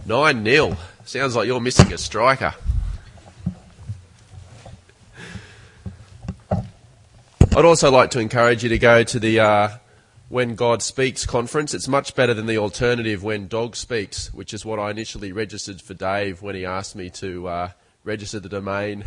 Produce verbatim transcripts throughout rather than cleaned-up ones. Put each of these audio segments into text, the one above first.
nine nil. Sounds like you're missing a striker. I'd also like to encourage you to go to the uh, When God Speaks conference. It's much better than the alternative When Dog Speaks, which is what I initially registered for Dave when he asked me to uh, register the domain.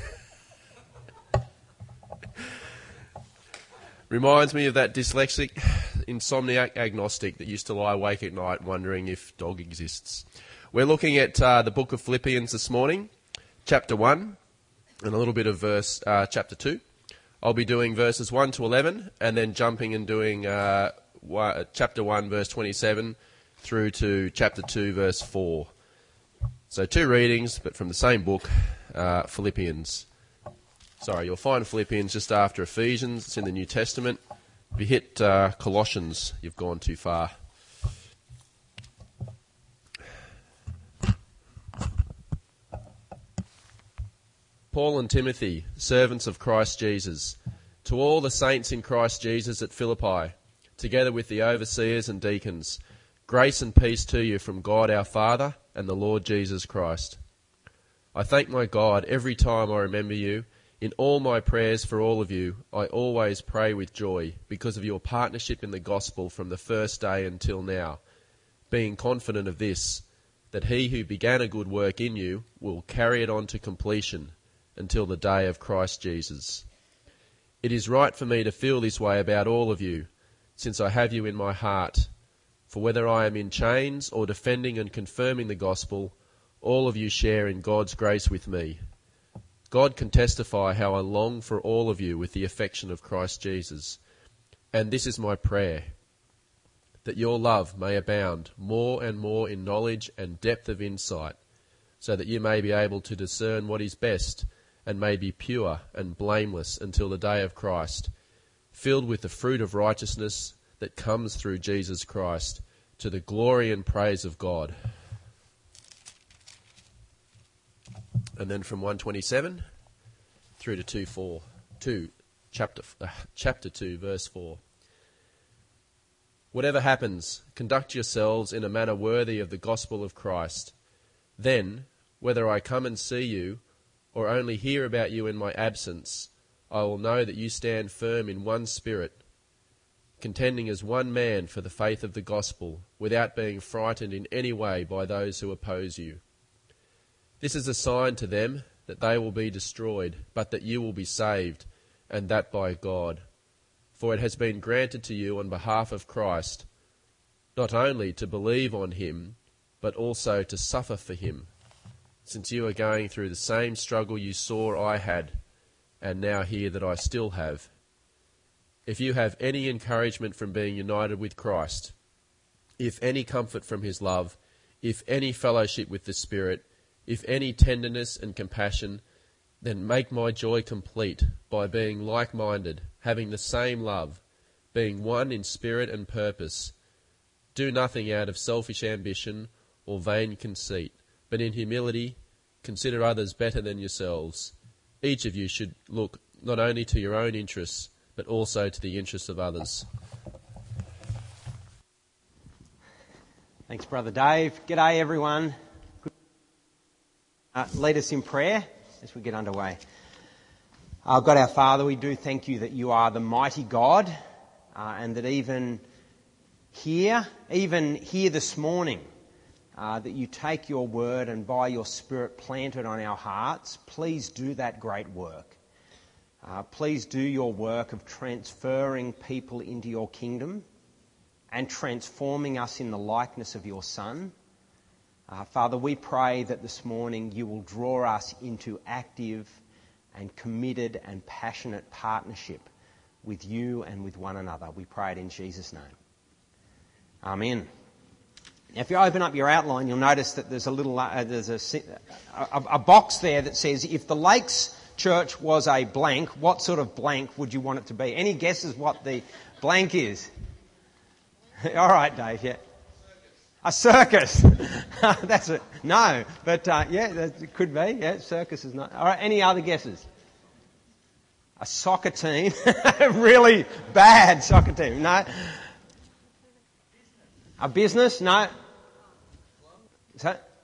Reminds me of that dyslexic, insomniac agnostic that used to lie awake at night wondering if dog exists. We're looking at uh, the book of Philippians this morning, chapter one, and a little bit of verse uh, chapter two. I'll be doing verses one to eleven, and then jumping and doing uh, one, chapter one, verse twenty-seven, through to chapter two, verse four. So two readings, but from the same book, uh, Philippians. Sorry, you'll find Philippians just after Ephesians. It's in the New Testament. If you hit uh, Colossians, you've gone too far. Paul and Timothy, servants of Christ Jesus, to all the saints in Christ Jesus at Philippi, together with the overseers and deacons, grace and peace to you from God our Father and the Lord Jesus Christ. I thank my God every time I remember you. In all my prayers for all of you, I always pray with joy because of your partnership in the gospel from the first day until now, being confident of this, that he who began a good work in you will carry it on to completion until the day of Christ Jesus. It is right for me to feel this way about all of you, since I have you in my heart. For whether I am in chains or defending and confirming the gospel, all of you share in God's grace with me. God can testify how I long for all of you with the affection of Christ Jesus. And this is my prayer, that your love may abound more and more in knowledge and depth of insight, so that you may be able to discern what is best and may be pure and blameless until the day of Christ, filled with the fruit of righteousness that comes through Jesus Christ, to the glory and praise of God. And then from one twenty-seven through to two four, two, chapter, uh, chapter two, verse four. Whatever happens, conduct yourselves in a manner worthy of the gospel of Christ. Then, whether I come and see you or only hear about you in my absence, I will know that you stand firm in one spirit, contending as one man for the faith of the gospel, without being frightened in any way by those who oppose you. This is a sign to them that they will be destroyed, but that you will be saved, and that by God. For it has been granted to you on behalf of Christ, not only to believe on him, but also to suffer for him, since you are going through the same struggle you saw I had, and now hear that I still have. If you have any encouragement from being united with Christ, if any comfort from his love, if any fellowship with the Spirit, if any tenderness and compassion, then make my joy complete by being like-minded, having the same love, being one in spirit and purpose. Do nothing out of selfish ambition or vain conceit, but in humility consider others better than yourselves. Each of you should look not only to your own interests, but also to the interests of others. Thanks, Brother Dave. G'day, everyone. Uh, lead us in prayer as we get underway. Uh, God our Father, we do thank you that you are the mighty God, uh, and that even here, even here this morning, uh, that you take your word and by your Spirit plant it on our hearts. Please do that great work. Uh, please do your work of transferring people into your kingdom and transforming us in the likeness of your Son. Uh, Father, we pray that this morning you will draw us into active and committed and passionate partnership with you and with one another. We pray it in Jesus' name. Amen. Now, if you open up your outline, you'll notice that there's a little, uh, there's a, a, a box there that says, if the Lakes Church was a blank, what sort of blank would you want it to be? Any guesses what the blank is? All right, Dave, yeah. A circus. That's it. No, but uh, yeah, that could be. Yeah, circus is not. All right, any other guesses? A soccer team. Really bad soccer team. No. A business? No. Is that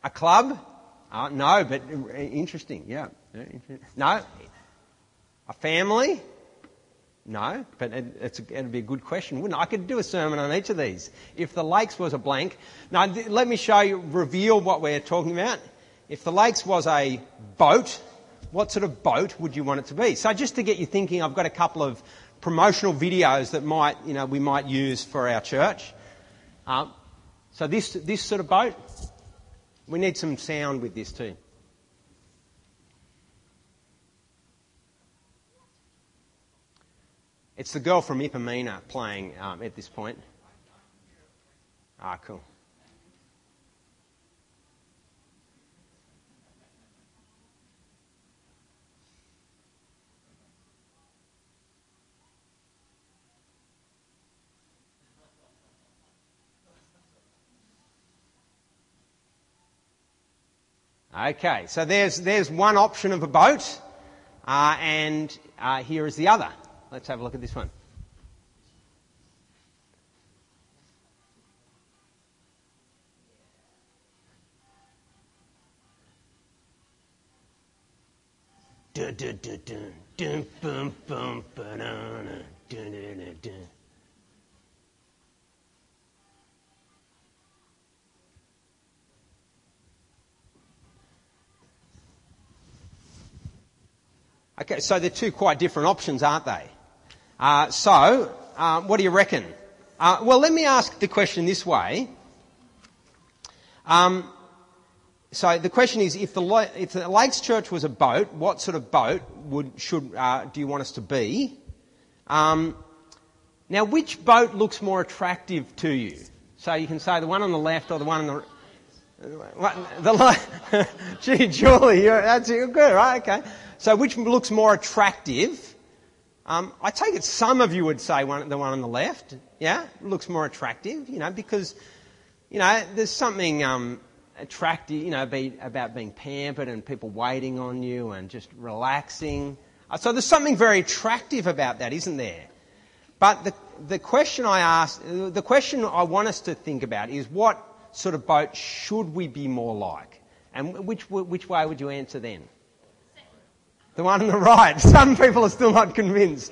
A club? Uh, no, but interesting, yeah. No? A family? No, but it, it's, it'd be a good question, wouldn't it? I could do a sermon on each of these. If the lakes was a blank. Now, th- let me show you, reveal what we're talking about. If the lakes was a boat, what sort of boat would you want it to be? So just to get you thinking, I've got a couple of promotional videos that might, you know, we might use for our church. Um, so this this sort of boat, we need some sound with this too. It's the girl from Ipamina playing um, at this point. Ah, cool. Okay, so there's there's one option of a boat, uh, and uh, here is the other. Let's have a look at this one. Dun, dun, dun, dun, dun, bum, bum, ba-da-na, dun, dun, dun, dun. Okay, so they're two quite different options, aren't they? Uh, so, um, what do you reckon? Uh, well, let me ask the question this way. Um, so the question is, if the if the Lakes Church was a boat, what sort of boat would should uh, do you want us to be? Um, now, which boat looks more attractive to you? So you can say the one on the left or the one on the the gee, Julie, you're, that's you're good, right? Okay. So which looks more attractive? Um, I take it some of you would say one, the one on the left, yeah, looks more attractive, you know, because, you know, there's something um, attractive, you know, be, about being pampered and people waiting on you and just relaxing. Uh, so there's something very attractive about that, isn't there? But the the question I ask, the question I want us to think about is what sort of boat should we be more like? And which which way would you answer then? The one on the right. Some people are still not convinced.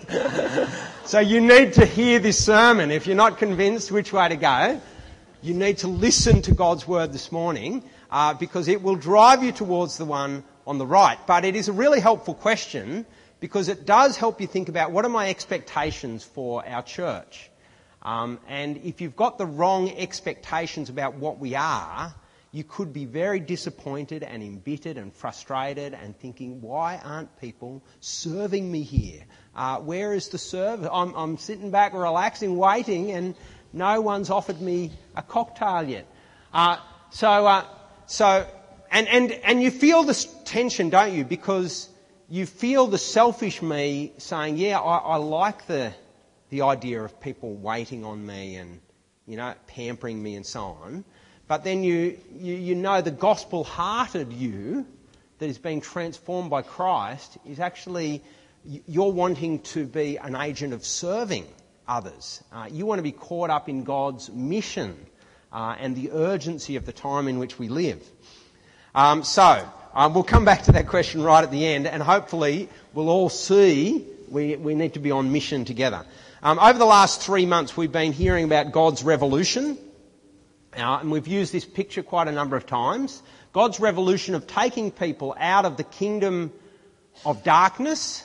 So you need to hear this sermon. If you're not convinced which way to go, you need to listen to God's word this morning uh, because it will drive you towards the one on the right. But it is a really helpful question because it does help you think about what are my expectations for our church. Um, and if you've got the wrong expectations about what we are, you could be very disappointed and embittered and frustrated and thinking, why aren't people serving me here? Uh, where is the service? I'm, I'm sitting back, relaxing, waiting, and no one's offered me a cocktail yet. Uh, so, uh, so, and, and, and you feel this tension, don't you? Because you feel the selfish me saying, yeah, I, I like the, the idea of people waiting on me and, you know, pampering me and so on. But then you, you, you know the gospel-hearted you that is being transformed by Christ is actually, you're wanting to be an agent of serving others. Uh, you want to be caught up in God's mission uh, and the urgency of the time in which we live. Um, so, um, we'll come back to that question right at the end and hopefully we'll all see we, we need to be on mission together. Um, over the last three months we've been hearing about God's revolution. Uh, and we've used this picture quite a number of times. God's revolution of taking people out of the kingdom of darkness,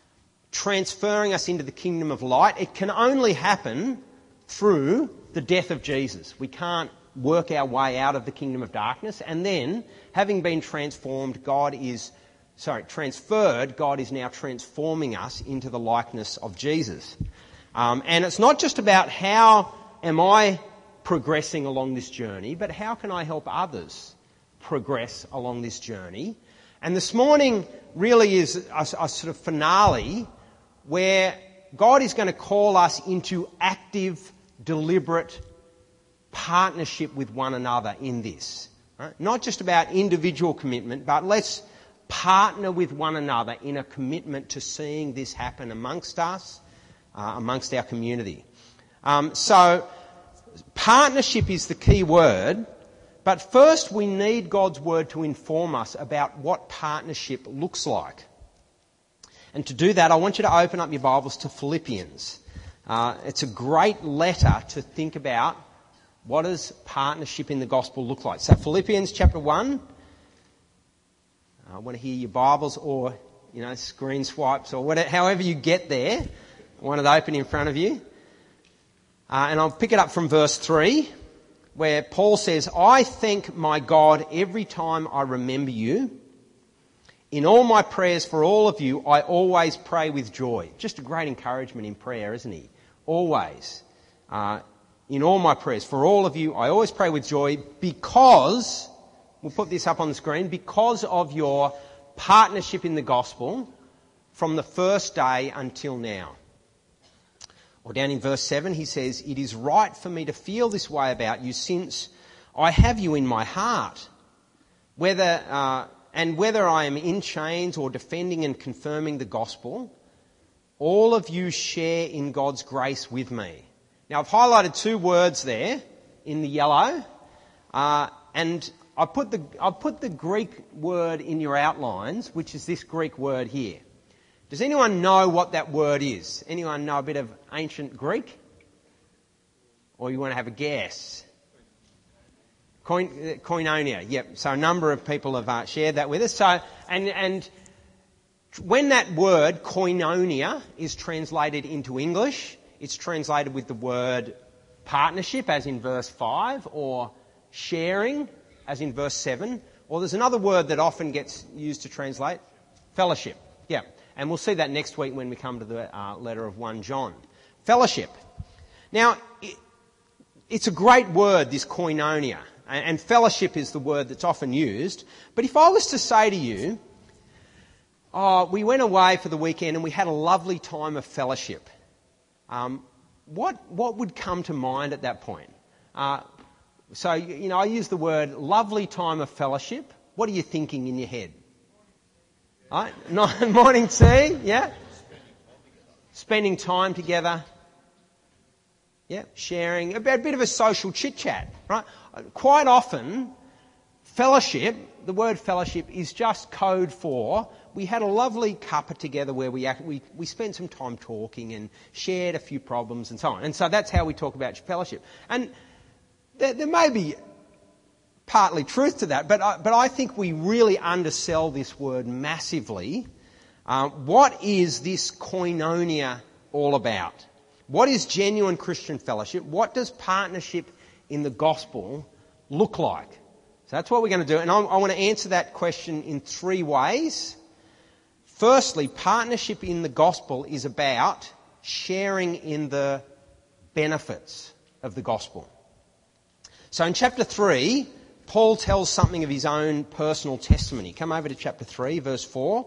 transferring us into the kingdom of light. It can only happen through the death of Jesus. We can't work our way out of the kingdom of darkness. And then, having been transformed, God is, sorry, transferred, God is now transforming us into the likeness of Jesus. Um, and it's not just about how am I progressing along this journey, but how can I help others progress along this journey? And this morning really is a, a sort of finale where God is going to call us into active, deliberate partnership with one another in this. Right? Not just about individual commitment, but let's partner with one another in a commitment to seeing this happen amongst us, uh, amongst our community. Um, so, partnership is the key word, But first we need God's word to inform us about what partnership looks like. And to do that, I want you to open up your Bibles to Philippians. Uh, it's a great letter to think about what does partnership in the gospel look like. So Philippians chapter one. I want to hear your Bibles or, you know, screen swipes or whatever, however you get there. I want it open in front of you. Uh, and I'll pick it up from verse three, where Paul says, I thank my God every time I remember you. In all my prayers for all of you, I always pray with joy. Just a great encouragement in prayer, isn't he? Always. Uh, in all my prayers for all of you, I always pray with joy because, we'll put this up on the screen, because of your partnership in the gospel from the first day until now. Or down in verse seven, he says, it is right for me to feel this way about you since I have you in my heart. Whether, uh, and whether I am in chains or defending and confirming the gospel, all of you share in God's grace with me. Now I've highlighted two words there in the yellow, uh, and I put the, I put the Greek word in your outlines, which is this Greek word here. Does anyone know what that word is? Anyone know a bit of ancient Greek? Or you want to have a guess? Koin, koinonia, yep. So a number of people have uh, shared that with us. So, and, and when that word, koinonia, is translated into English, it's translated with the word partnership, as in verse five, or sharing, as in verse seven, or there's another word that often gets used to translate, fellowship, yeah. And we'll see that next week when we come to the uh, letter of First John. Fellowship. Now, it, it's a great word, this koinonia, and, and fellowship is the word that's often used. But if I was to say to you, oh, we went away for the weekend and we had a lovely time of fellowship, um, what what would come to mind at that point? Uh, so, you know, I use the word lovely time of fellowship. What are you thinking in your head? Right? Morning tea, yeah? Spending time together. Yeah, sharing. A bit of a social chit-chat, right? Quite often, fellowship, the word fellowship is just code for we had a lovely cuppa together where we, we, we spent some time talking and shared a few problems and so on. And so that's how we talk about fellowship. And there, there may be partly truth to that, but I, but I think we really undersell this word massively. Uh, what is this koinonia all about? What is genuine Christian fellowship? What does partnership in the gospel look like? So that's what we're going to do, and I, I want to answer that question in three ways. Firstly, partnership in the gospel is about sharing in the benefits of the gospel. So in chapter three, Paul tells something of his own personal testimony. Come over to chapter three, verse four.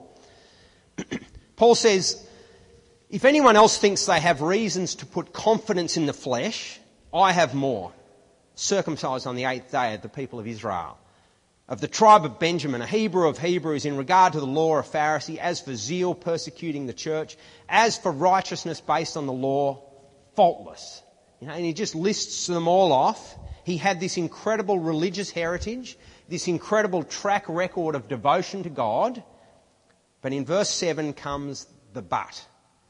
Paul says, if anyone else thinks they have reasons to put confidence in the flesh, I have more. Circumcised on the eighth day of the people of Israel, of the tribe of Benjamin, a Hebrew of Hebrews, in regard to the law, a Pharisee, as for zeal, persecuting the church, as for righteousness based on the law, faultless. You know, and he just lists them all off. He had this incredible religious heritage, this incredible track record of devotion to God. But in verse seven comes the but.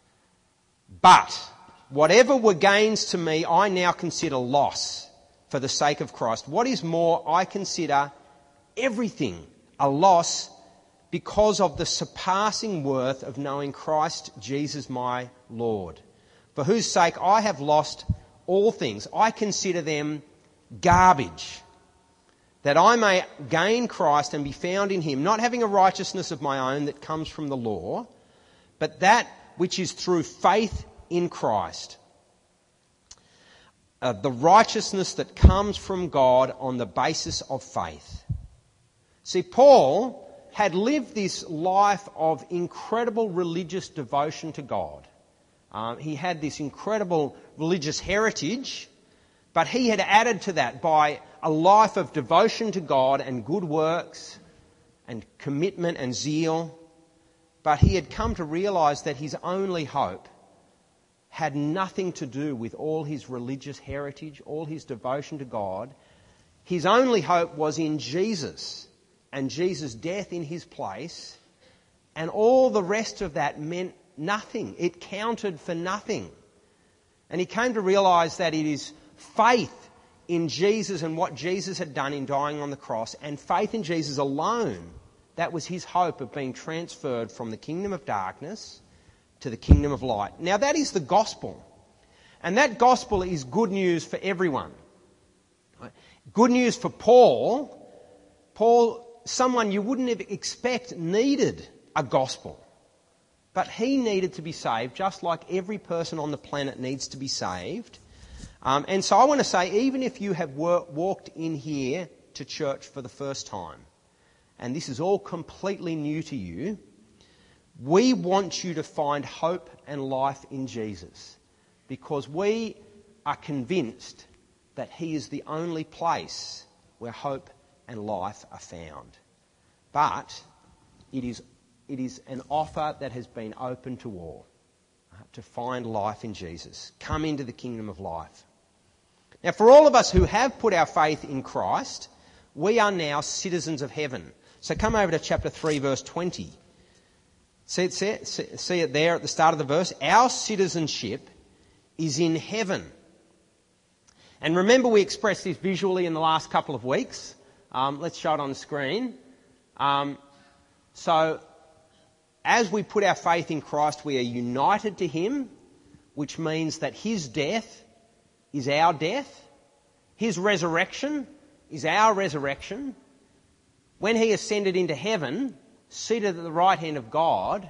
But whatever were gains to me, I now consider loss for the sake of Christ. What is more, I consider everything a loss because of the surpassing worth of knowing Christ Jesus my Lord, for whose sake I have lost all things. I consider them garbage, that I may gain Christ and be found in him, not having a righteousness of my own that comes from the law, but that which is through faith in Christ, uh, the righteousness that comes from God on the basis of faith. See, Paul had lived this life of incredible religious devotion to God. Um, he had this incredible religious heritage, but he had added to that by a life of devotion to God and good works and commitment and zeal. But he had come to realise that his only hope had nothing to do with all his religious heritage, all his devotion to God. His only hope was in Jesus and Jesus' death in his place, and all the rest of that meant nothing. It counted for nothing. And he came to realise that it is faith in Jesus and what Jesus had done in dying on the cross, and faith in Jesus alone, that was his hope of being transferred from the kingdom of darkness to the kingdom of light. Now that is the gospel. And that gospel is good news for everyone. Good news for Paul. Paul, someone you wouldn't expect, needed a gospel. But he needed to be saved, just like every person on the planet needs to be saved. Um, and so I want to say, even if you have wor- walked in here to church for the first time, and this is all completely new to you, we want you to find hope and life in Jesus, because we are convinced that he is the only place where hope and life are found. But it is, it is an offer that has been open to all, uh, to find life in Jesus. Come into the kingdom of life. Now, for all of us who have put our faith in Christ, we are now citizens of heaven. So come over to chapter three, verse twenty. See it, see it, see it there at the start of the verse? Our citizenship is in heaven. And remember, we expressed this visually in the last couple of weeks. Um, let's show it on the screen. Um, so, as we put our faith in Christ, we are united to him, which means that his death is our death. His resurrection is our resurrection. When he ascended into heaven, seated at the right hand of God,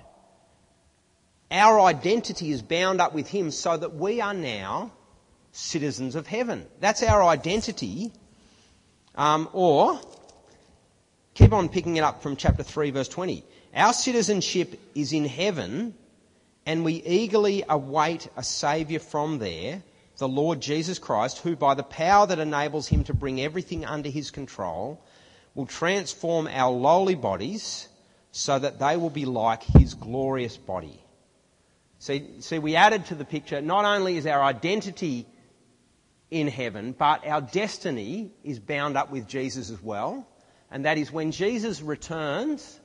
our identity is bound up with him so that we are now citizens of heaven. That's our identity. Um, or, keep on picking it up from chapter three, verse twenty. Our citizenship is in heaven, and we eagerly await a Saviour from there, the Lord Jesus Christ, who by the power that enables him to bring everything under his control will transform our lowly bodies so that they will be like his glorious body. See, see, we added to the picture, not only is our identity in heaven, but our destiny is bound up with Jesus as well. And that is when Jesus returns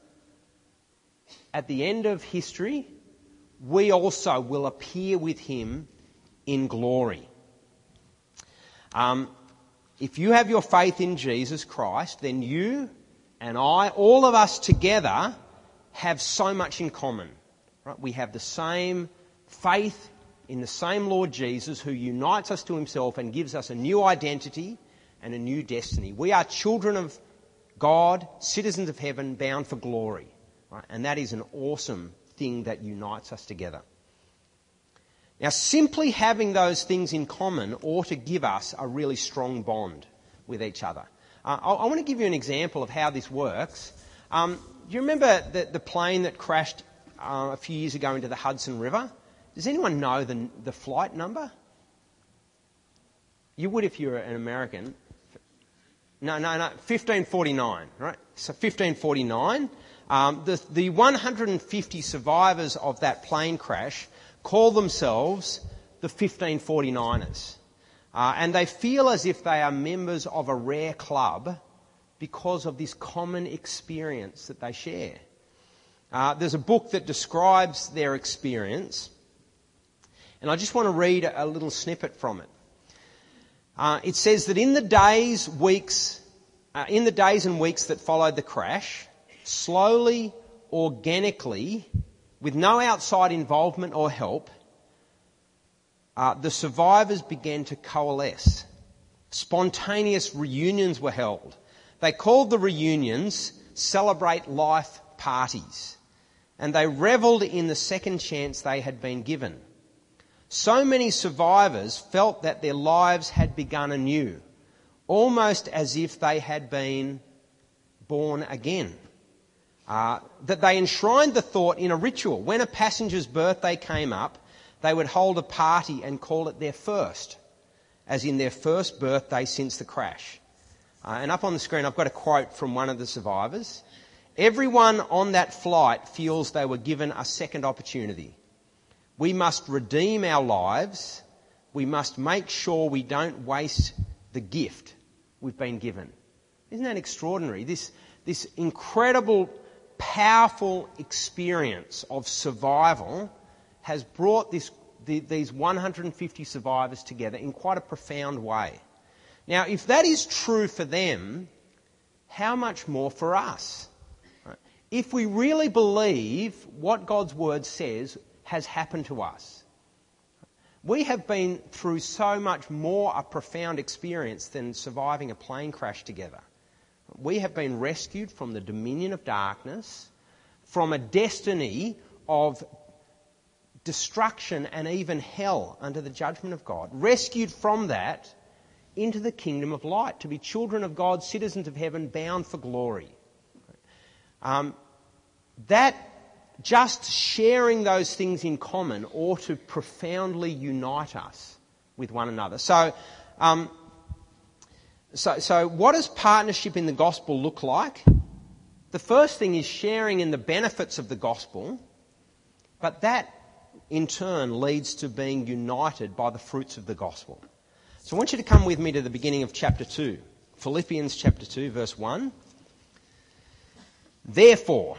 at the end of history, we also will appear with him in glory. Um, if you have your faith in Jesus Christ, then you and I, all of us together, have so much in common. Right? We have the same faith in the same Lord Jesus, who unites us to himself and gives us a new identity and a new destiny. We are children of God, citizens of heaven, bound for glory. Right? And that is an awesome thing that unites us together. Now, simply having those things in common ought to give us a really strong bond with each other. Uh, I, I want to give you an example of how this works. Um, do you remember the, the plane that crashed uh, a few years ago into the Hudson River? Does anyone know the, the flight number? You would if you were an American. No, no, no, fifteen forty-nine, right? So fifteen forty-nine. Um, the, the one hundred fifty survivors of that plane crash call themselves the fifteen forty-niners. Uh, and they feel as if they are members of a rare club because of this common experience that they share. Uh, there's a book that describes their experience, and I just want to read a, a little snippet from it. Uh, it says that in the days, weeks, uh, in the days and weeks that followed the crash, slowly, organically, with no outside involvement or help, uh, the survivors began to coalesce. Spontaneous reunions were held. They called the reunions Celebrate Life parties, and they revelled in the second chance they had been given. So many survivors felt that their lives had begun anew, almost as if they had been born again. Uh, that they enshrined the thought in a ritual. When a passenger's birthday came up, they would hold a party and call it their first, as in their first birthday since the crash. Uh, and up on the screen I've got a quote from one of the survivors. Everyone on that flight feels they were given a second opportunity. We must redeem our lives. We must make sure we don't waste the gift we've been given. Isn't that extraordinary? This, this incredible, powerful experience of survival has brought this, the, these one hundred fifty survivors together in quite a profound way. Now, if that is true for them, how much more for us? If we really believe what God's word says has happened to us, we have been through so much more a profound experience than surviving a plane crash together. We have been rescued from the dominion of darkness, from a destiny of destruction and even hell under the judgment of God, rescued from that into the kingdom of light, to be children of God, citizens of heaven, bound for glory. Um, that just sharing those things in common ought to profoundly unite us with one another. So, um, so, so what does partnership in the gospel look like? The first thing is sharing in the benefits of the gospel, but that in turn leads to being united by the fruits of the gospel. So I want you to come with me to the beginning of chapter two, Philippians chapter two, verse one. Therefore,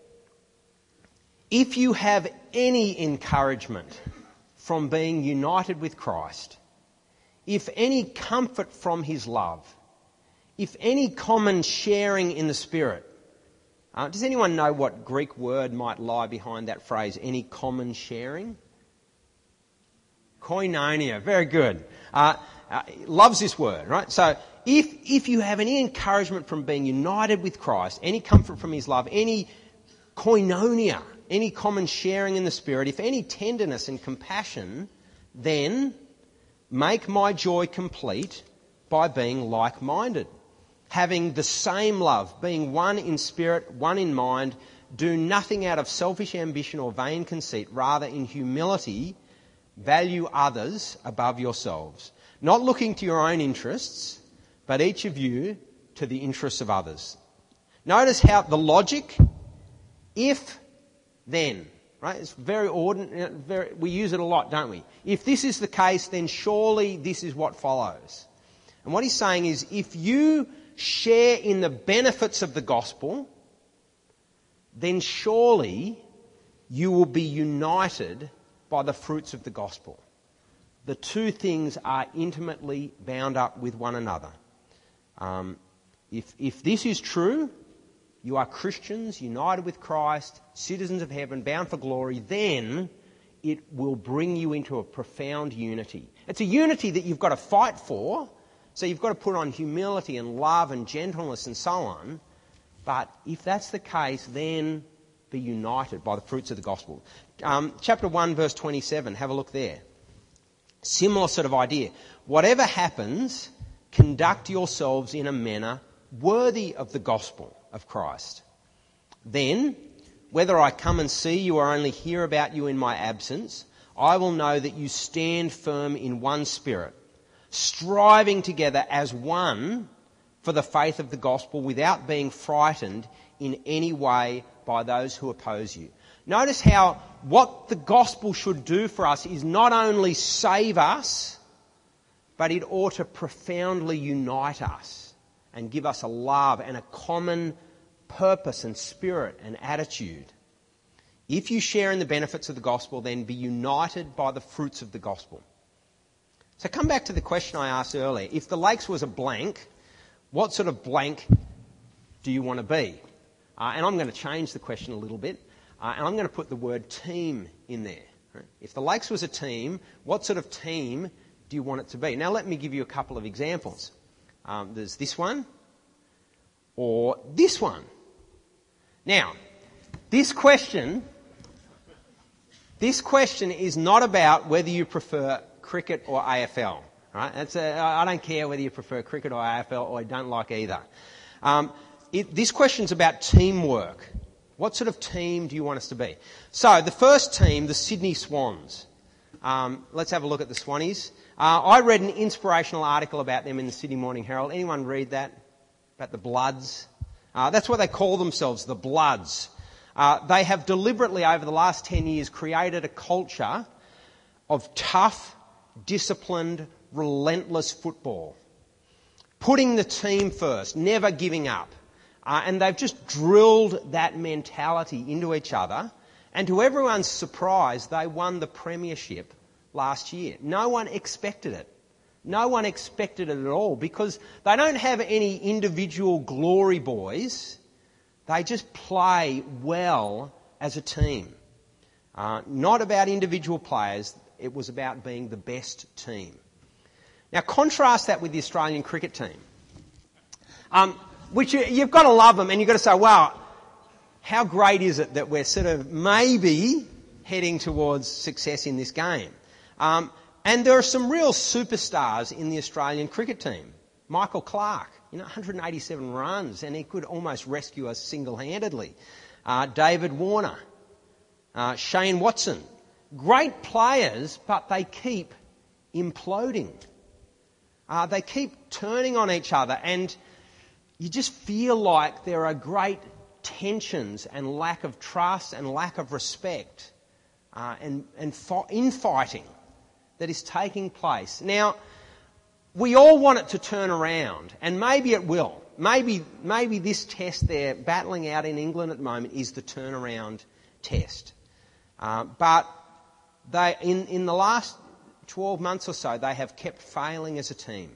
if you have any encouragement from being united with Christ, if any comfort from his love, if any common sharing in the Spirit. Uh, does anyone know what Greek word might lie behind that phrase, any common sharing? Koinonia, very good. Uh, uh, loves this word, right? So if if you have any encouragement from being united with Christ, any comfort from his love, any koinonia, any common sharing in the Spirit, if any tenderness and compassion, then make my joy complete by being like-minded, having the same love, being one in spirit, one in mind. Do nothing out of selfish ambition or vain conceit, rather in humility value others above yourselves, not looking to your own interests, but each of you to the interests of others. Notice how the logic, if, then, right? It's very ordinary. Very, we use it a lot, don't we? If this is the case, then surely this is what follows. And what he's saying is, if you share in the benefits of the gospel, then surely you will be united by the fruits of the gospel. The two things are intimately bound up with one another. Um, if, if this is true, you are Christians, united with Christ, citizens of heaven, bound for glory, then it will bring you into a profound unity. It's a unity that you've got to fight for, so you've got to put on humility and love and gentleness and so on. But if that's the case, then be united by the fruits of the gospel. Um, chapter one, verse twenty-seven, have a look there. Similar sort of idea. Whatever happens, conduct yourselves in a manner worthy of the gospel of Christ. Then, whether I come and see you or only hear about you in my absence, I will know that you stand firm in one spirit, striving together as one for the faith of the gospel without being frightened in any way by those who oppose you. Notice how what the gospel should do for us is not only save us, but it ought to profoundly unite us and give us a love and a common purpose and spirit and attitude. If you share in the benefits of the gospel, then be united by the fruits of the gospel. So come back to the question I asked earlier. If the Lakes was a blank, what sort of blank do you want to be? Uh, and I'm going to change the question a little bit, uh, and I'm going to put the word team in there. Right? If the Lakes was a team, what sort of team do you want it to be? Now let me give you a couple of examples. Um, there's this one, or this one. Now, this question, this question is not about whether you prefer cricket or A F L. Right? That's a, I don't care whether you prefer cricket or A F L or you don't like either. Um, it, this question's about teamwork. What sort of team do you want us to be? So the first team, the Sydney Swans. Um, let's have a look at the Swannies. Uh, I read an inspirational article about them in the Sydney Morning Herald. Anyone read that? About the Bloods? Uh, that's what they call themselves, the Bloods. Uh, they have deliberately, over the last ten years, created a culture of tough, disciplined, relentless football. putting the team first, never giving up. Uh, and they've just drilled that mentality into each other. And to everyone's surprise, they won the premiership last year. No one expected it. No one expected it at all because they don't have any individual glory boys. They just play well as a team. Uh, not about individual players. It was about being the best team. Now contrast that with the Australian cricket team. Um, which you, you've got to love them and you've got to say, wow, how great is it that we're sort of maybe heading towards success in this game. Um, and there are some real superstars in the Australian cricket team. Michael Clarke, you know, one hundred eighty-seven runs and he could almost rescue us single-handedly. Uh, David Warner, uh, Shane Watson. Great players, but they keep imploding. Uh, they keep turning on each other and you just feel like there are great tensions and lack of trust and lack of respect uh, and, and fo- infighting that is taking place. Now, we all want it to turn around, and maybe it will. Maybe, maybe this test they're battling out in England at the moment is the turnaround test. Uh, but they, in, in the last twelve months or so, they have kept failing as a team.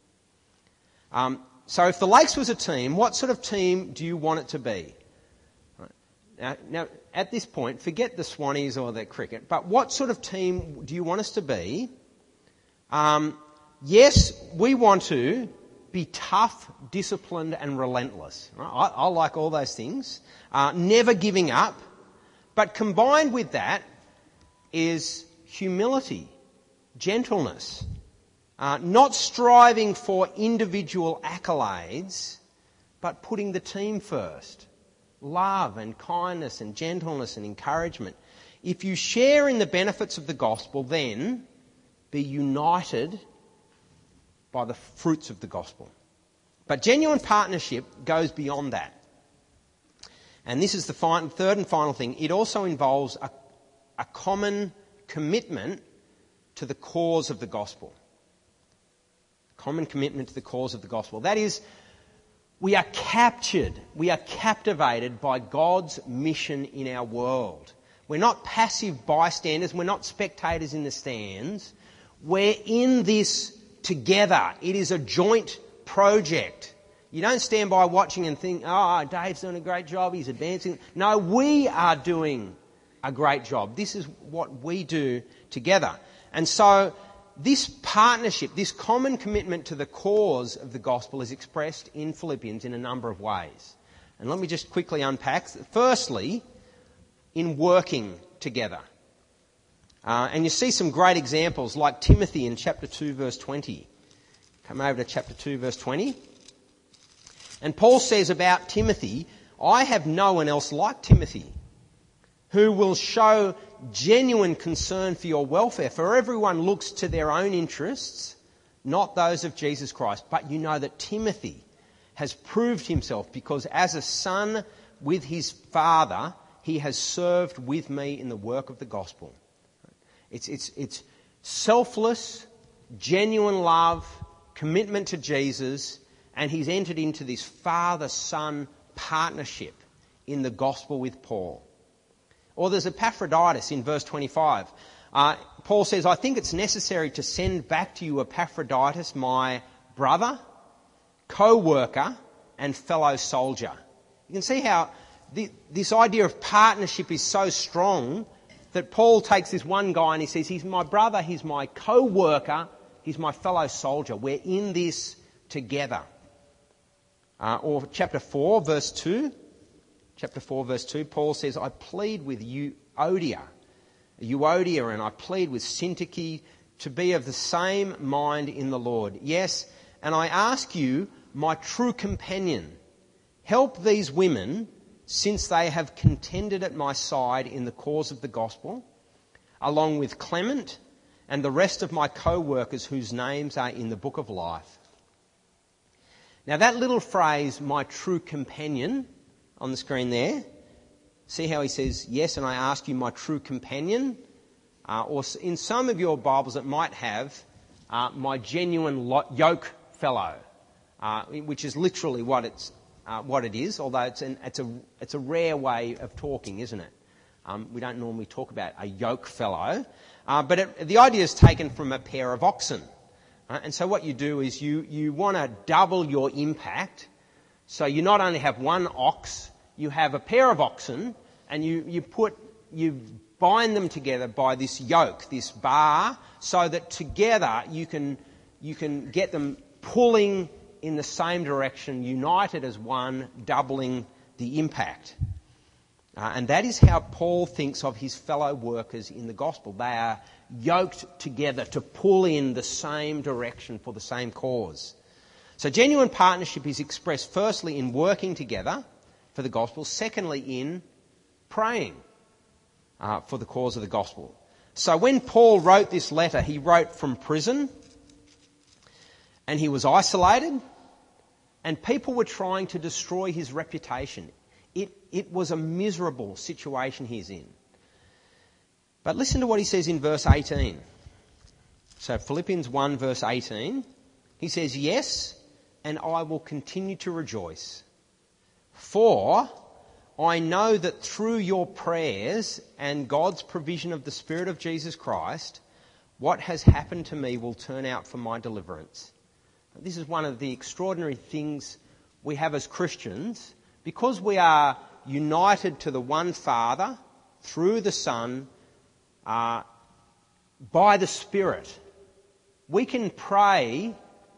Um, so if the Lakes was a team, what sort of team do you want it to be? Right. Now, now, at this point, forget the Swannies or the cricket, but what sort of team do you want us to be? Um, yes, we want to be tough, disciplined and relentless. Right? I, I like all those things. Uh, never giving up. But combined with that is humility, gentleness, uh, not striving for individual accolades, but putting the team first. Love and kindness and gentleness and encouragement. If you share in the benefits of the gospel, then be united by the fruits of the gospel. But genuine partnership goes beyond that. And this is the final, third and final thing. It also involves a, a common commitment to the cause of the gospel. Common commitment to the cause of the gospel. That is, we are captured, we are captivated by God's mission in our world. We're not passive bystanders, we're not spectators in the stands. We're in this together. It is a joint project. You don't stand by watching and think, oh, Dave's doing a great job, he's advancing. No, we are doing a great job. This is what we do together. And so this partnership, this common commitment to the cause of the gospel is expressed in Philippians in a number of ways. And let me just quickly unpack. Firstly, in working together. Uh, and you see some great examples like Timothy in chapter two verse twenty. Come over to chapter two verse twenty. And Paul says about Timothy, I have no one else like Timothy who will show genuine concern for your welfare. For everyone looks to their own interests, not those of Jesus Christ. But you know that Timothy has proved himself because as a son with his father, he has served with me in the work of the gospel. It's, it's, it's selfless, genuine love, commitment to Jesus, and he's entered into this father-son partnership in the gospel with Paul. Or there's Epaphroditus in verse twenty-five. Uh, Paul says, I think it's necessary to send back to you Epaphroditus, my brother, co-worker, and fellow soldier. You can see how the, this idea of partnership is so strong that Paul takes this one guy and he says, he's my brother, he's my co-worker, he's my fellow soldier. We're in this together. Uh, or chapter four, verse two. Chapter four, verse two, Paul says, I plead with Euodia, Euodia, and I plead with Syntyche to be of the same mind in the Lord. Yes, and I ask you, my true companion, help these women since they have contended at my side in the cause of the gospel, along with Clement and the rest of my co-workers whose names are in the book of life. Now that little phrase, my true companion, on the screen there, see how he says, yes, and I ask you, my true companion, uh, or in some of your Bibles it might have, uh, my genuine lo- yoke fellow. uh, which is literally what it's uh, what it is. Although it's an, it's a it's a rare way of talking, isn't it? Um, we don't normally talk about a yoke fellow, uh, but it, the idea is taken from a pair of oxen. Uh, and so what you do is you you want to double your impact. So you not only have one ox, you have a pair of oxen, and you you put you bind them together by this yoke, this bar, so that together you can you can get them pulling in the same direction, united as one, doubling the impact. Uh, and that is how Paul thinks of his fellow workers in the gospel. They are yoked together to pull in the same direction for the same cause. So genuine partnership is expressed firstly in working together for the gospel, secondly in praying uh, for the cause of the gospel. So when Paul wrote this letter, he wrote from prison, and he was isolated, and people were trying to destroy his reputation. It, it was a miserable situation he's in. But listen to what he says in verse eighteen. So Philippians one verse eighteen, he says, "Yes, and I will continue to rejoice, for I know that through your prayers and God's provision of the Spirit of Jesus Christ, what has happened to me will turn out for my deliverance." This is one of the extraordinary things we have as Christians. Because we are united to the one Father through the Son uh, by the Spirit, we can pray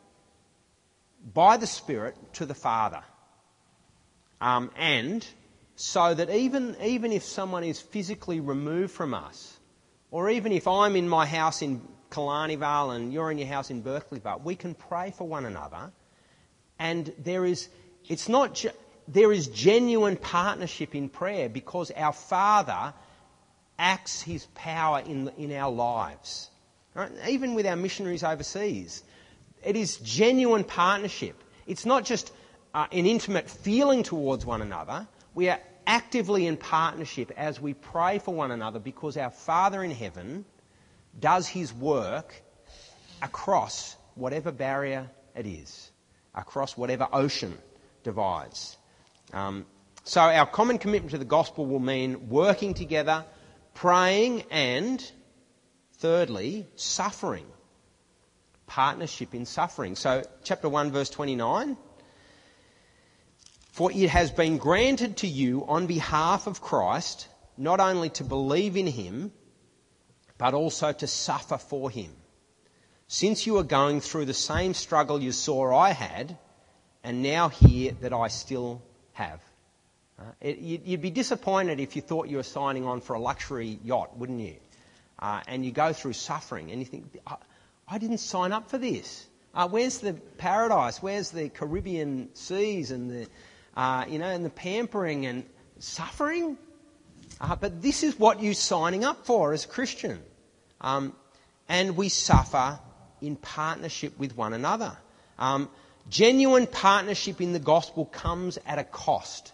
by the Spirit to the Father. Um, and so that even, even if someone is physically removed from us, or even if I'm in my house in Killarney Vale and you're in your house in Berkeley Vale, we can pray for one another. And there is, it's not ju- there is genuine partnership in prayer because our Father acts his power in, in our lives. Right? Even with our missionaries overseas, it is genuine partnership. It's not just uh, an intimate feeling towards one another. We are actively in partnership as we pray for one another because our Father in heaven does his work across whatever barrier it is, across whatever ocean divides. Um, so our common commitment to the gospel will mean working together, praying, and thirdly, suffering. Partnership in suffering. So chapter one verse twenty-nine. "For it has been granted to you on behalf of Christ not only to believe in him, but also to suffer for him, since you are going through the same struggle you saw I had, and now hear that I still have." Uh, it, you'd be disappointed if you thought you were signing on for a luxury yacht, wouldn't you? Uh, and you go through suffering and you think, I, I didn't sign up for this. Uh, where's the paradise? Where's the Caribbean seas and the, uh, you know, and the pampering and suffering? Uh, but this is what you're signing up for as a Christian. Um, and we suffer in partnership with one another. Um, genuine partnership in the gospel comes at a cost.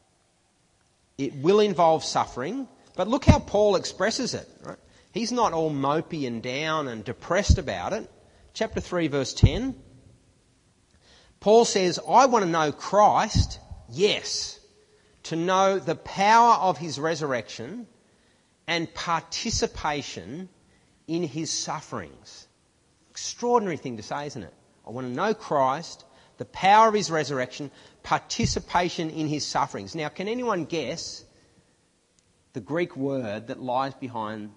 It will involve suffering, but look how Paul expresses it. Right? He's not all mopey and down and depressed about it. Chapter three, verse ten. Paul says, "I want to know Christ, yes, to know the power of his resurrection and participation in his sufferings." Extraordinary thing to say, isn't it? I want to know Christ, the power of his resurrection, participation in his sufferings. Now, can anyone guess the Greek word that lies behind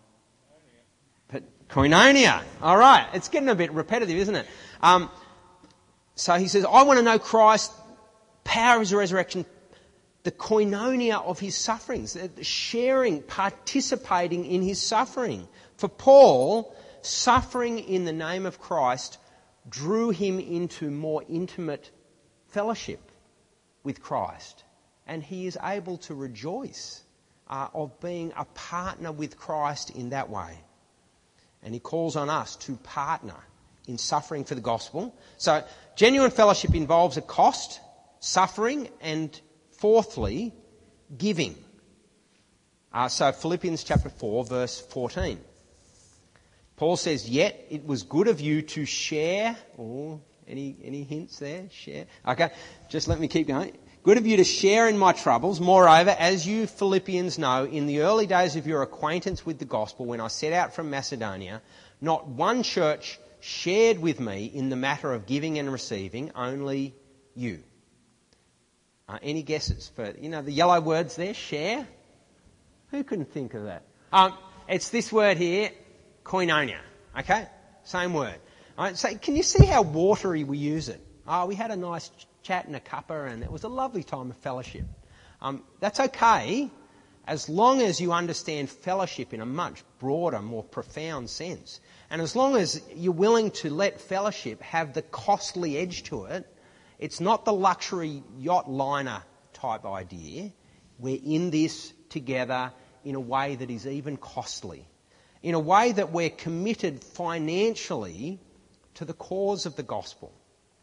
koinonia? All right, it's getting a bit repetitive, isn't it? Um, so he says, I want to know Christ, power of his resurrection, the koinonia of his sufferings, sharing, participating in his suffering. For Paul, suffering in the name of Christ drew him into more intimate fellowship with Christ. And he is able to rejoice uh, of being a partner with Christ in that way. And he calls on us to partner in suffering for the gospel. So genuine fellowship involves a cost, suffering, and fourthly, giving. Uh, so Philippians chapter four, verse fourteen. Paul says, "Yet it was good of you to share," or Any any hints there? Share. Okay, just let me keep going. Good of you to share in my troubles. Moreover, as you Philippians know, in the early days of your acquaintance with the gospel, when I set out from Macedonia, not one church shared with me in the matter of giving and receiving, only you. Uh, any guesses for, you know, the yellow words there, share? Who couldn't think of that? Um, it's this word here, koinonia. Okay? Same word. All right, so can you see how watery we use it? Oh, we had a nice chat and a cuppa and it was a lovely time of fellowship. Um, that's okay as long as you understand fellowship in a much broader, more profound sense. And as long as you're willing to let fellowship have the costly edge to it, it's not the luxury yacht liner type idea. We're in this together in a way that is even costly, in a way that we're committed financially to the cause of the gospel.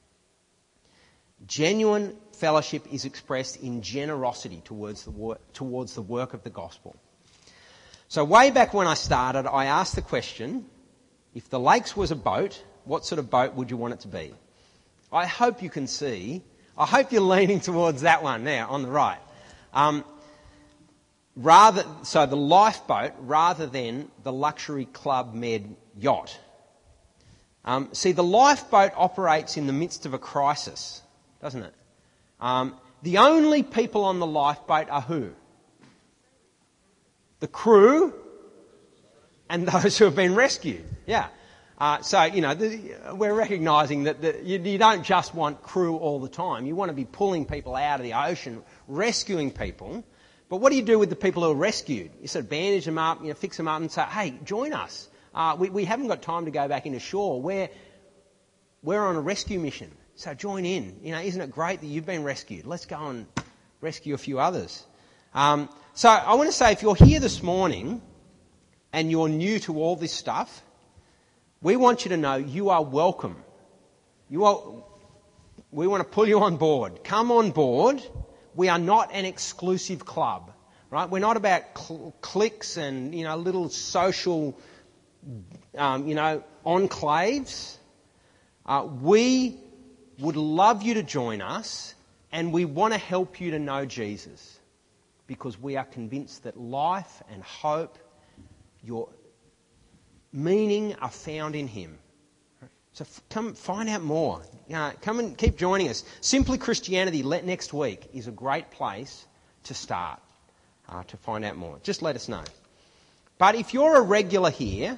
Genuine fellowship is expressed in generosity towards the work, towards the work of the gospel. So way back when I started, I asked the question, if the Lakes was a boat, what sort of boat would you want it to be? I hope you can see, I hope you're leaning towards that one there on the right. Um, rather, so the lifeboat rather than the luxury Club Med yacht. Um, see, the lifeboat operates in the midst of a crisis, doesn't it? Um, the only people on the lifeboat are who? The crew and those who have been rescued. Yeah. Uh, so, you know, the, we're recognising that the, you, you don't just want crew all the time. You want to be pulling people out of the ocean, rescuing people. But what do you do with the people who are rescued? You sort of bandage them up, you know, fix them up and say, hey, join us. Uh, we, we haven't got time to go back into shore. We're, we're on a rescue mission. So join in. You know, isn't it great that you've been rescued? Let's go and rescue a few others. Um, so I want to say, if you're here this morning and you're new to all this stuff, we want you to know you are welcome. You are, we want to pull you on board. Come on board. We are not an exclusive club, right? We're not about cl- cliques and, you know, little social, um, you know, enclaves. Uh, we would love you to join us, and we want to help you to know Jesus, because we are convinced that life and hope, your meaning are found in him. So f- come find out more. Uh, come and keep joining us. Simply Christianity let next week is a great place to start, uh, to find out more. Just let us know. But if you're a regular here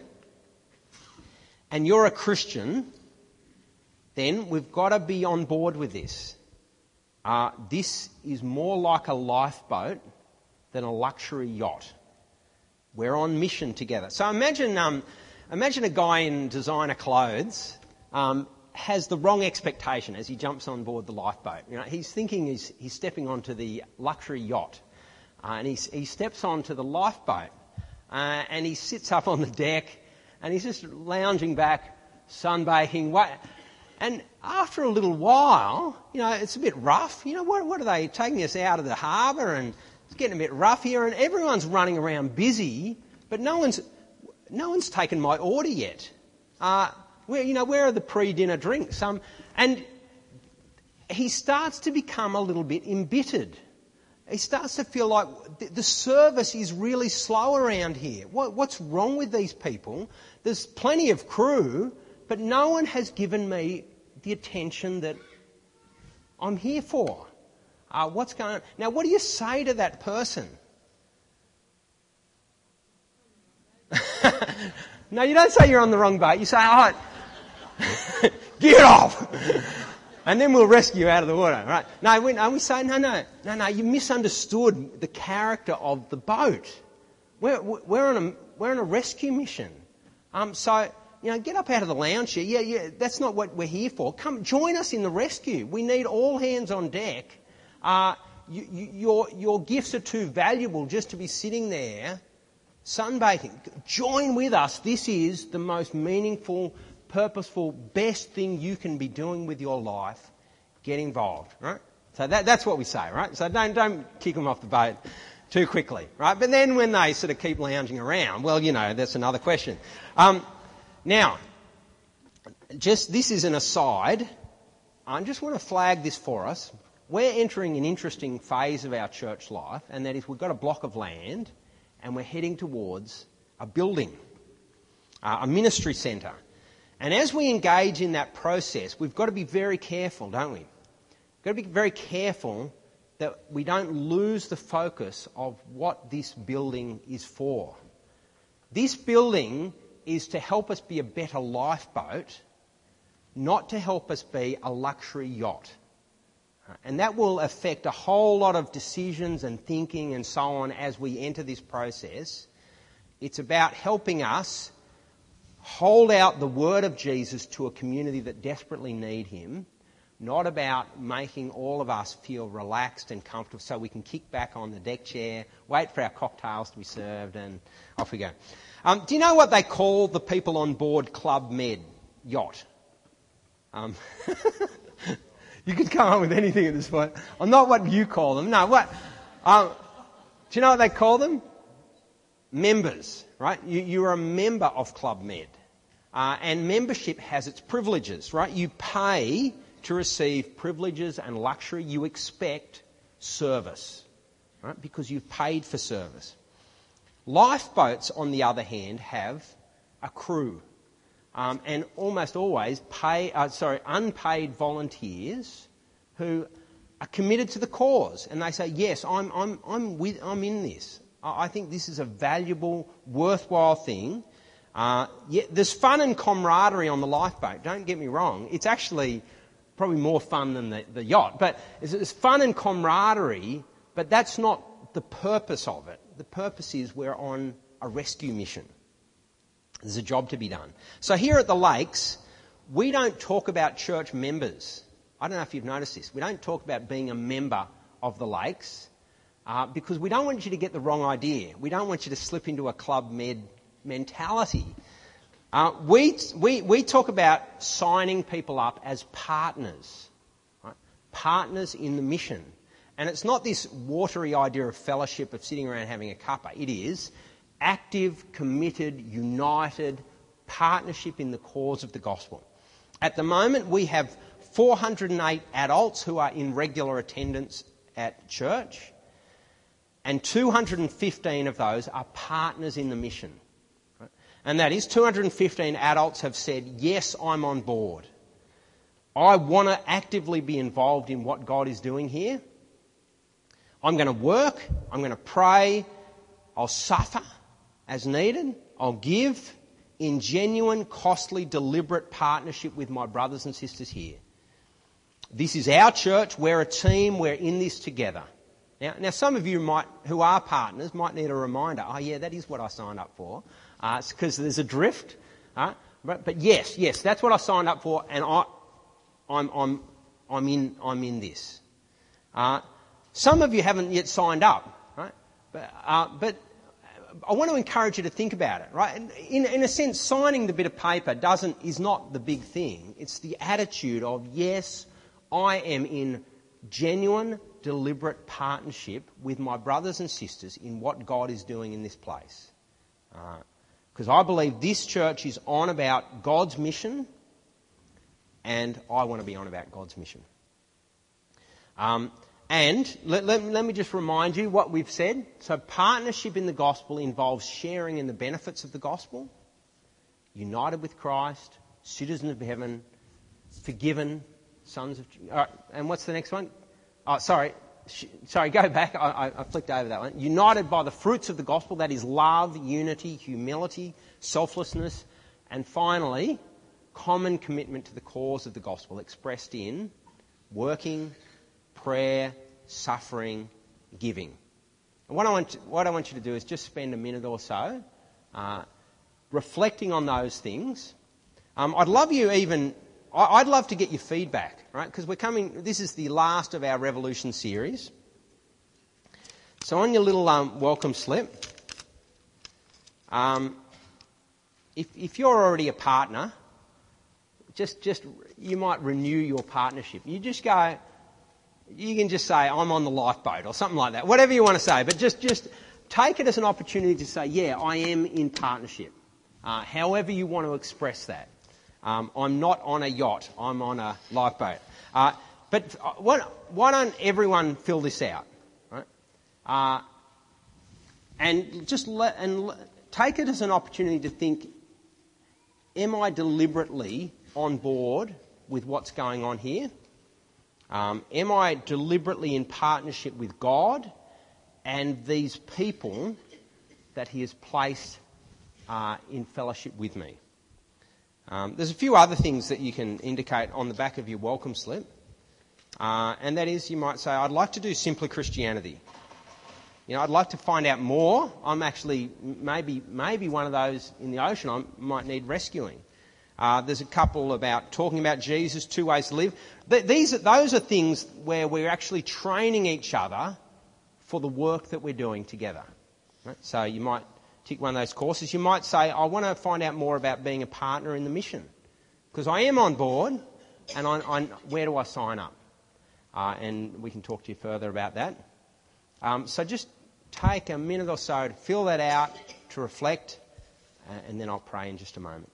and you're a Christian, then we've got to be on board with this. Uh, this is more like a lifeboat than a luxury yacht. We're on mission together. So imagine, um, imagine a guy in designer clothes um, has the wrong expectation as he jumps on board the lifeboat. You know, he's thinking he's, he's stepping onto the luxury yacht, uh, and he's, he steps onto the lifeboat, uh, and he sits up on the deck, and he's just lounging back, sunbaking. And after a little while, you know, it's a bit rough. You know, what, what are they taking us out of the harbour, and it's getting a bit rough here, and everyone's running around busy, but no one's no one's taken my order yet. Uh, where you know, where are the pre-dinner drinks? Um, and he starts to become a little bit embittered. He starts to feel like the, the service is really slow around here. What, what's wrong with these people? There's plenty of crew, but no one has given me the attention that I'm here for. Uh, what's going on? Now, what do you say to that person? No, you don't say you're on the wrong boat. You say, oh, get off! And then we'll rescue you out of the water, right? No, we, no, we say, no, no, no, no, you misunderstood the character of the boat. We're, we're, on, a, we're on a rescue mission. Um, so, you know, get up out of the lounge here. Yeah, yeah, that's not what we're here for. Come, join us in the rescue. We need all hands on deck. Uh, you, you, your, your gifts are too valuable just to be sitting there sunbathing. Join with us. This is the most meaningful, purposeful, best thing you can be doing with your life. Get involved, right? So that, that's what we say, right? So don't, don't kick them off the boat too quickly, right? But then when they sort of keep lounging around, well, you know, that's another question. Um, now, just this is an aside. I just want to flag this for us. We're entering an interesting phase of our church life, and that is we've got a block of land and we're heading towards a building, uh, a ministry centre. And as we engage in that process, we've got to be very careful, don't we? We've got to be very careful that we don't lose the focus of what this building is for. This building is to help us be a better lifeboat, not to help us be a luxury yacht. And that will affect a whole lot of decisions and thinking and so on as we enter this process. It's about helping us hold out the word of Jesus to a community that desperately need him, not about making all of us feel relaxed and comfortable so we can kick back on the deck chair, wait for our cocktails to be served, and off we go. Um, do you know what they call the people on board Club Med yacht? Um, you could come up with anything at this point. I'm not what you call them. No, what? Um, do you know what they call them? Members, right? You, you're a member of Club Med. Uh, and membership has its privileges, right? You pay to receive privileges and luxury. You expect service, right? Because you've paid for service. Lifeboats, on the other hand, have a crew. Um, and almost always pay, uh, sorry, unpaid volunteers who are committed to the cause, and they say, "Yes, I'm, I'm, I'm with, I'm in this. I, I think this is a valuable, worthwhile thing." Uh, yeah, there's fun and camaraderie on the lifeboat. Don't get me wrong; it's actually probably more fun than the, the yacht. But it's, it's fun and camaraderie, but that's not the purpose of it. The purpose is we're on a rescue mission. There's a job to be done. So here at the Lakes, we don't talk about church members. I don't know if you've noticed this. We don't talk about being a member of the Lakes uh, because we don't want you to get the wrong idea. We don't want you to slip into a Club Med mentality. Uh, we, we, we talk about signing people up as partners, right? Partners in the mission. And it's not this watery idea of fellowship, of sitting around having a cuppa. It is active, committed, united partnership in the cause of the gospel. At the moment, we have four hundred eight adults who are in regular attendance at church, and two hundred fifteen of those are partners in the mission. Right? And that is, two hundred fifteen adults have said, "Yes, I'm on board. I want to actively be involved in what God is doing here. I'm going to work, I'm going to pray, I'll suffer as needed, I'll give in genuine, costly, deliberate partnership with my brothers and sisters here. This is our church, we're a team, we're in this together." Now, now some of you might, who are partners might need a reminder. Oh yeah, that is what I signed up for. Uh, it's because there's a drift. Uh, but, but yes, yes, that's what I signed up for, and I, I'm, I'm, I'm in, I'm in this. Uh, some of you haven't yet signed up, right? But, uh, but I want to encourage you to think about it, right? In, in a sense, signing the bit of paper doesn't, is not the big thing. It's the attitude of, yes, I am in genuine, deliberate partnership with my brothers and sisters in what God is doing in this place. Because uh, I believe this church is on about God's mission, and I want to be on about God's mission. Um, And let, let, let me just remind you what we've said. So partnership in the gospel involves sharing in the benefits of the gospel, united with Christ, citizens of heaven, forgiven, sons of... All right, and what's the next one? Oh, sorry. Sorry, go back. I, I flicked over that one. United by the fruits of the gospel, that is love, unity, humility, selflessness, and finally, common commitment to the cause of the gospel expressed in working, prayer, suffering, giving. And what I want, to, what I want you to do is just spend a minute or so uh, reflecting on those things. Um, I'd love you even, I, I'd love to get your feedback, right? Because we're coming, this is the last of our Revolution series. So on your little um, welcome slip, um, if, if you're already a partner, just, just, you might renew your partnership. You just go, you can just say, "I'm on the lifeboat," or something like that. Whatever you want to say. But just, just take it as an opportunity to say, yeah, I am in partnership. Uh, however you want to express that. Um, I'm not on a yacht. I'm on a lifeboat. Uh, but why, why don't everyone fill this out, right? Uh, and just let, and let, take it as an opportunity to think, am I deliberately on board with what's going on here? Um, am I deliberately in partnership with God and these people that he has placed uh, in fellowship with me? Um, there's a few other things that you can indicate on the back of your welcome slip. Uh, and that is, you might say, I'd like to do Simply Christianity. You know, I'd like to find out more. I'm actually maybe maybe one of those in the ocean. I might need rescuing. Uh, there's a couple about talking about Jesus, two ways to live. Th- these are, those are things where we're actually training each other for the work that we're doing together. Right? So you might tick one of those courses. You might say, I want to find out more about being a partner in the mission, because I am on board, and I, I, where do I sign up? Uh, and we can talk to you further about that. Um, so just take a minute or so to fill that out, to reflect, uh, and then I'll pray in just a moment.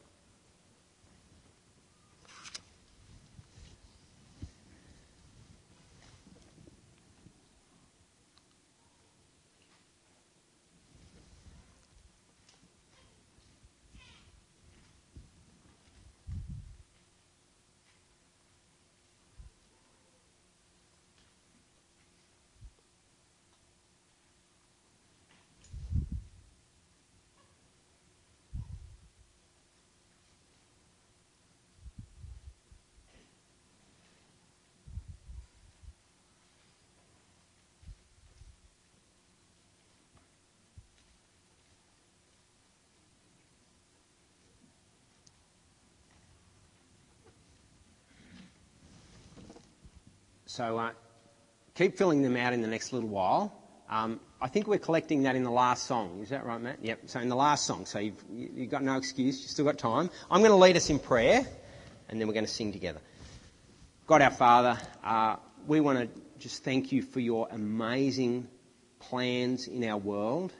So uh, keep filling them out in the next little while. Um, I think we're collecting that in the last song. Is that right, Matt? Yep. So in the last song. So you've, you've got no excuse. You've still got time. I'm going to lead us in prayer, and then we're going to sing together. God our Father, uh, we want to just thank you for your amazing plans in our world,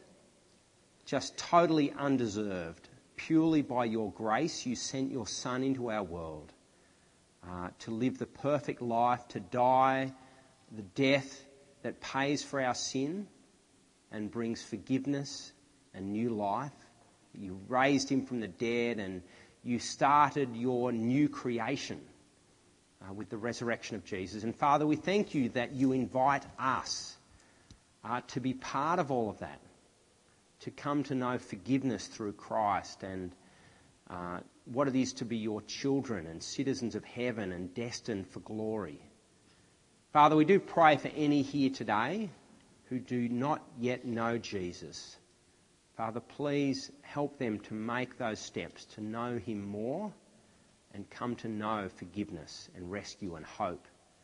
just totally undeserved. Purely by your grace, you sent your Son into our world. Uh, to live the perfect life, to die the death that pays for our sin and brings forgiveness and new life. You raised him from the dead, and you started your new creation uh, with the resurrection of Jesus. And Father, we thank you that you invite us uh, to be part of all of that, to come to know forgiveness through Christ, and uh, what it is to be your children and citizens of heaven and destined for glory. Father, we do pray for any here today who do not yet know Jesus. Father, please help them to make those steps, to know him more and come to know forgiveness and rescue and hope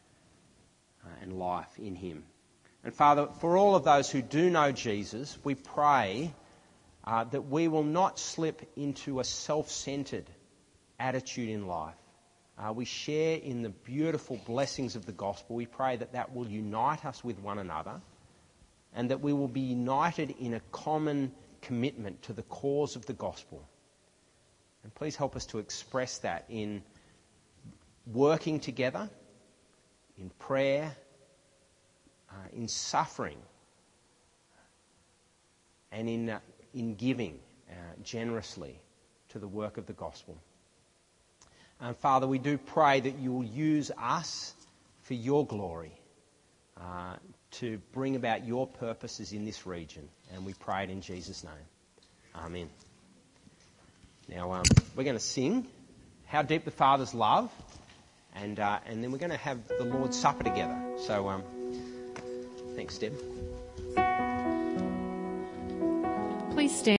uh, and life in him. And Father, for all of those who do know Jesus, we pray Uh, that we will not slip into a self-centred attitude in life. Uh, we share in the beautiful blessings of the gospel. We pray that that will unite us with one another, and that we will be united in a common commitment to the cause of the gospel. And please help us to express that in working together, in prayer, uh, in suffering, and in uh, in giving uh, generously to the work of the gospel. And Father, we do pray that you will use us for your glory uh, to bring about your purposes in this region. And we pray it in Jesus' name. Amen. Now, um, we're going to sing How Deep the Father's Love, and uh, and then we're going to have the Lord's Supper together. So, um, thanks, Deb. Please stand.